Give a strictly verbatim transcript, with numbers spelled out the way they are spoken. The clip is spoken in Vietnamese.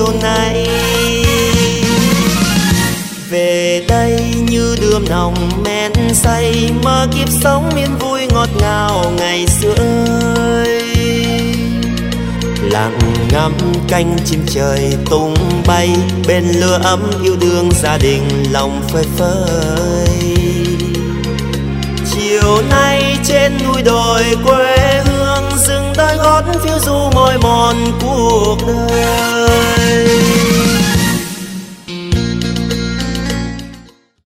chiều nay. Về đây như đượm nồng men say, mơ kiếp sống yên vui ngọt ngào ngày xưa ơi. Lặng ngắm cánh chim trời tung bay, bên lửa ấm yêu đương gia đình lòng phơi phới. Chiều nay trên núi đồi quê hương, dừng đôi gót phiêu du mỏi mòn cuộc đời.